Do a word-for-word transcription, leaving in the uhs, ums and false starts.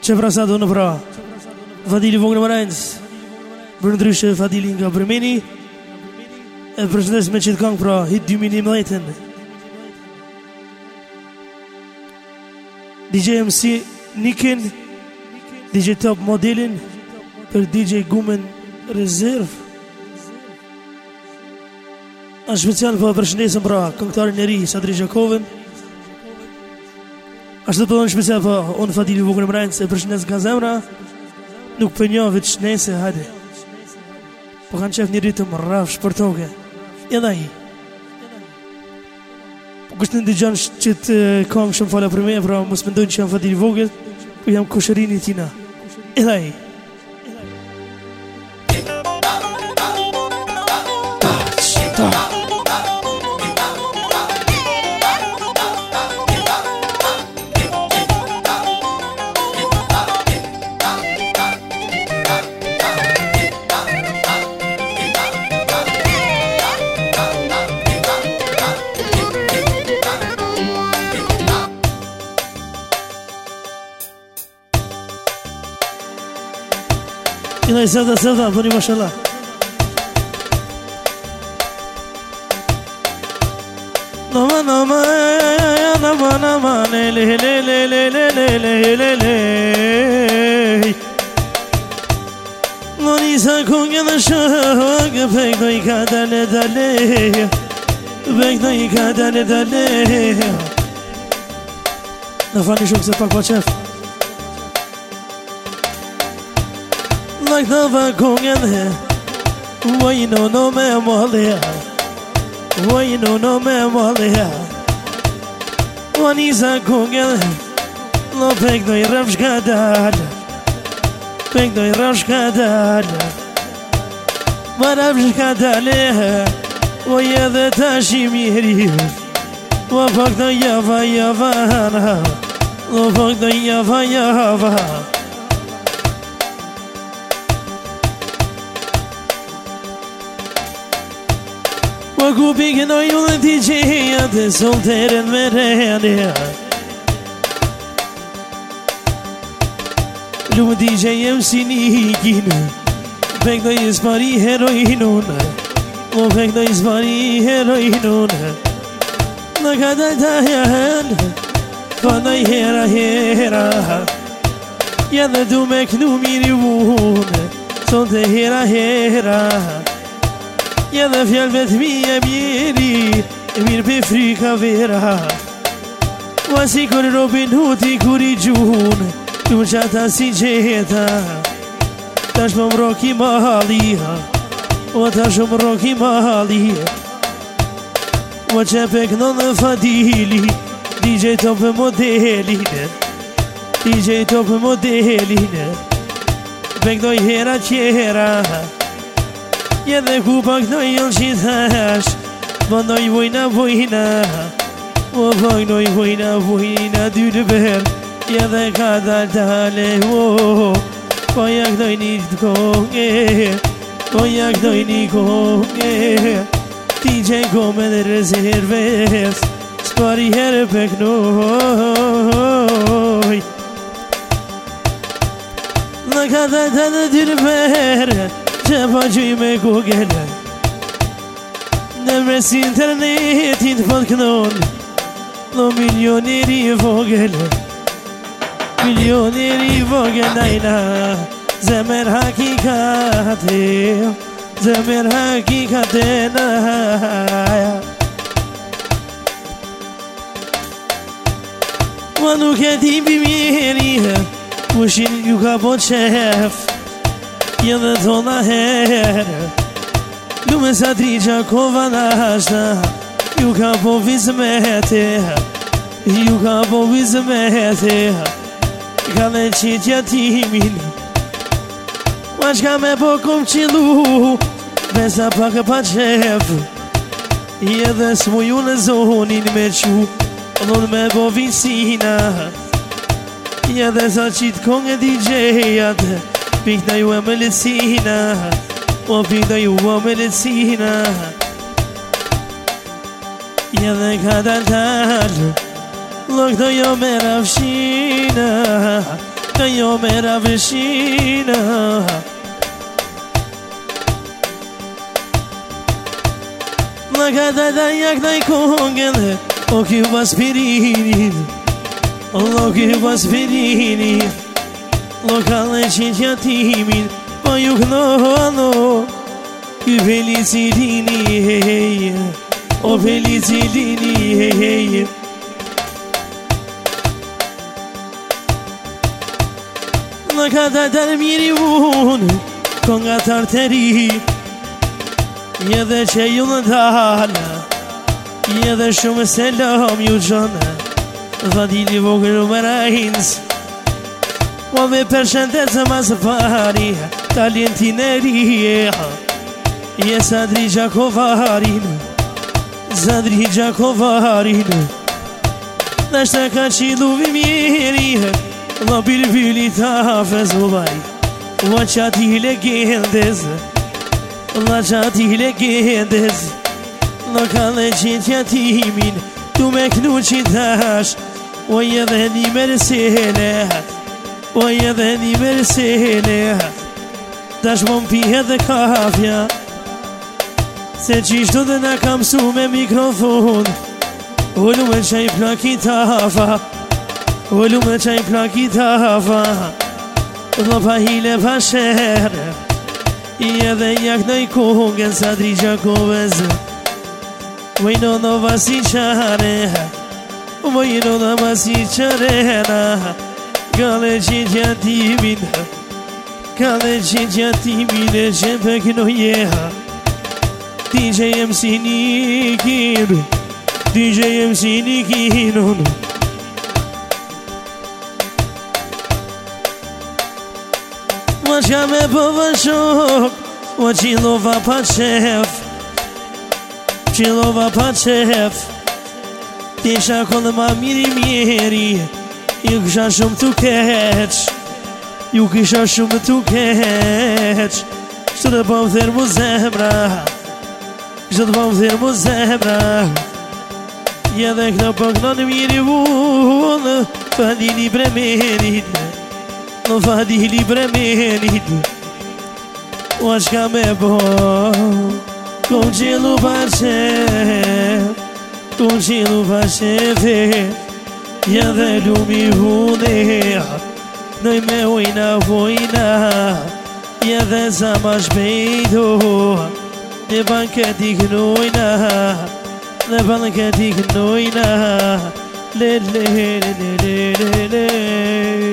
Që prasat unë pra Fadili Vogël Marenc Për ndryshe Fadili nga Bërmeni E përshëndes me qitë këngë pra Hit dy mijë e njëmbëdhjetë D J M C Nikin D J Top Modelin Për D J Gumen Rezerv A special për përshëndesëm pra Këngëtarin e ri Sadri Gjakovën Ashtë të përdo në shpesja për unë Fadili Vogël Marenc e përshëndes nga zemra Nuk për një vit shnese, hajde Po kanë qef një ritëm rraf shpërtoke Edhe i Po kështë në ndëgjan që të kam shumë fala për me Pra mos më ndojnë që jam Fadili Vogël Po jam koshërini tina Edhe i Ta, ta Ina i sevda sevda, bëni mashallah Nama nama Nama nama Le le le le le le le le le le Noni sa kongë dhe shok Pek do i ka dale dale Pek do i ka dale dale Në fani shumë se pak pa qef Like the vagongen here, why you know no man molly, why you know no man molly. One is a congen, no peg no ramskadad, peg no ramskadad, but ramskadale, why you the tashimiri, what fuck the yava yavana, no fuck the yava yava. Ku pikën o ju dhe ti që jetë solterën me rëndja Lumë ti që jem si Nikin Pek do i spari heroinun Mo pek do i spari heroinun Në ka da ta jahen Pa do i hera hera Ja dhe du me knu miri vune Son të hera hera Ja dhe fjallë vetë mi e mjeri E mirë pe frika vera Wa si kur Robin Hood i kur i gjun Tu qata si gjeta Tash më mroki malia O tash më mroki malia O që pek në në Fadili D J Top modelin D J Top modelin Pek doj hera qera Ja dhe ku pak në jënë që thash Po noj vojna vojna O pak noj vojna vojna dy në ber Ja dhe ka dal dale o Po jak doj një të konge Po jak doj një konge Ti që kome dhe rezerves Spari herë pek noj Në ka dal dale dy në ber Që pa gjuj me Google Në mes internetin për kënon Në milioneri vogel Milioneri vogel najna Zemer hakikate Zemer hakikate naja Ma nuk e ti bimjeri Pushin ju ka po qef Ja dhe tona herë Lume sa tri Gjakova nashta Ju ka po vizmete Ju ka po vizmete Ka dhe qitja timin Ma qka me po kom qilu Besa pak pa qef Ja dhe s'muju në zonin me qu Dhon me po visina Ja dhe sa qit kong e D J-at Pikna ju e medicina O pikna ju e medicina Ja dhe ka dal dal Lok do jo me rafshina يوم رافشينا Lagada da jak najkongel O que vas pedir O que vas pedir Lokale cincia timin Poi ugnono Que felicitini O felicitini Lagada da miriun Konga tarteri Edhe që ju në dalë Edhe shumë selam ju gjënë Vadili vogël më rajnës Po me përshëndet zë mazë fari Talentin e rije Je Zadri Gjakovarin Zadri Gjakovarin Dhe shtë ka qilu vimiri Dhe bilbili ta hafez ubaj Ua qati legendez La qati legendes Në kale qitja timin Tu me knu qitash O edhe një merselet O edhe një merselet Tash më mpihe dhe kafja Se qishtu dhe na kam su me mikrofon Ulu me qaj plaki tafa Ulu me qaj plaki tafa Dhe pa hile pa shere I edhe jak najkongën Zadri Gjakovez Vojno në vasi qare Vojno në vasi qarena Kale qitja timin Kale qitja timin E që pëknoje D J M C Nikin D J M C Nikin Ma qa me pëvë shok O qilova pa qef Qilova pa qef Ti shakollë ma miri mjeri Ju kisha shumë të keq Ju kisha shumë të keq Shtë të pëmë thërë mu zemra Shtë të pëmë thërë mu zemra Edhe këna pëkno në mjeri vullë Fadili bremenit Në fadili bremenit O shka me bo Kom qilu pa qef Kom qilu pa qefe Ja dhe lumi hune Nëj me ujna vojna Ja dhe sa ma shpejto Në banket i knojna Në banket i knojna Le le le le le le